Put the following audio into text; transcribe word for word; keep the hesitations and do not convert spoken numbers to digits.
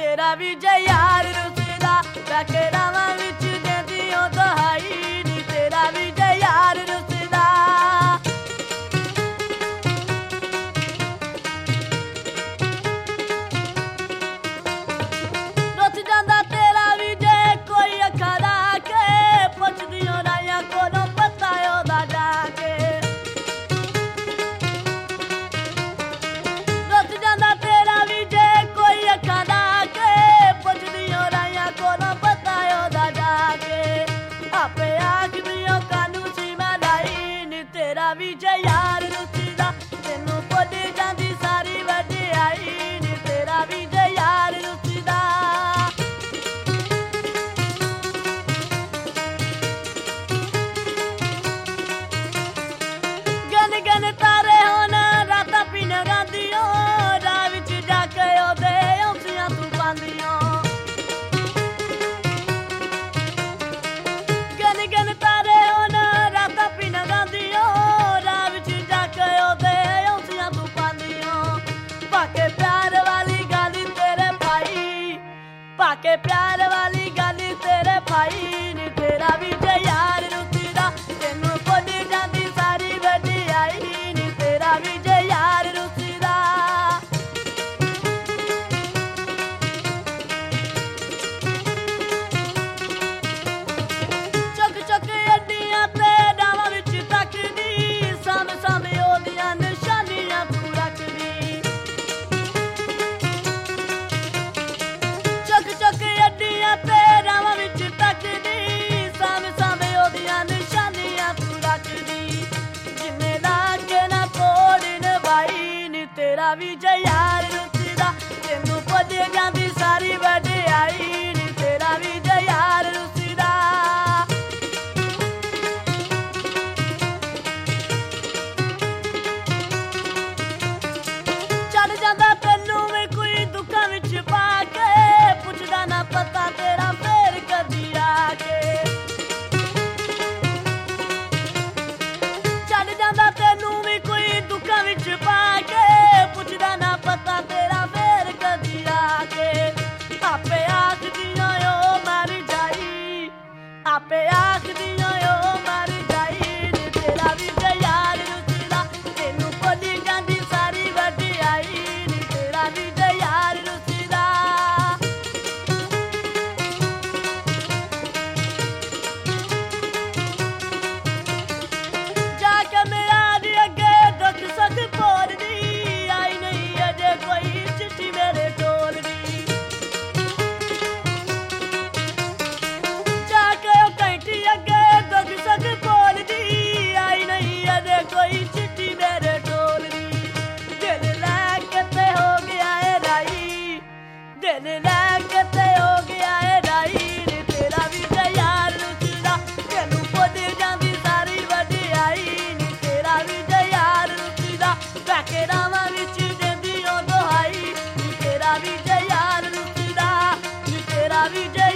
तेरा भी जे यार रुसदा बैके रावां विच देंदी ओ दहाई नी तेरा भी जे यार रुसदा रुस जांदा तेरा भी जे कोई अखा ला के पुछदियां राइयां कोलों पता ओदा जाके रुस जांदा तेरा भी जे कोई अखा ला के पुछदियां राइयां कोलों पता ओदा जाके आपे आखदियां कानू सी मैं लाई नी तेरा भी जे यार रुसदा तैनूं भुल जांदी सारी वडियाई नी तेरा भी जे यार रुसदा गन गन तारे होन रातां पीन गांदियां राह विच जाके ओदे औंसियां तूं पांदियां गन गन तारे होन रातां पीन गांदियां राह विच जाके ओदे औंसियां तूं पांदियां पाके प्यार वाली गल तेरे भाई पाके प्यार वाली गल तेरे भाई नी तेरा भी जे यार रुसदा तैनूं भुल जांदी सारी वडियाई नी तेरा भी जे यार रुसदा चुक चुक अड्डियां ते डावां विच तकदी साम साम ओदियां निशानियां तूं रखदी चुक चुक अड्डियां ते डावां विच तकदी साम साम ओदियां निशानियां तूं रखदी जिन्ने लागे ना तोड़न भाई नी तेरा भी जे यार रुसदा तैनूं भुल जांदी सारी वडियाई नी तेरा भी जे यार रुसदा चढ़ जांदा तैनूं वे कोई दुखां विच पा के पुछदा ना पता तेरा फेर कदी आके चढ़ जांदा तैनूं वे कोई दुखां विच पा के पुछदा ना पता तेरा फेर कदी आके आपे आखदियां ओ मर जाई आपे आखदियां ओ मर जाई नी तेरा भी जे यार रुसदा तैनूं भुल जांदी सारी वडियाई नी तेरा भी जे यार रुसदा जाके मेरे अगे दुख सुख बोलदी आई नहीं अजे कोई चिट्ठी मेरे टोलदी जाके ओ घंटी अगे दुख सुख बोलदी आई नहीं अजे कोई चिट्ठी मेरे टोलदी दिल लैके ते हो गया है राई दिल लैके ते हो गया है राई नी तेरा भी जे यार रुसदा तैनूं भुल जांदी सारी वडियाई नी तेरा भी जे यार रुसदा बैके रावां विच देंदी ओ दुहाई नी तेरा भी जे यार रुसदा नी तेरा भी जे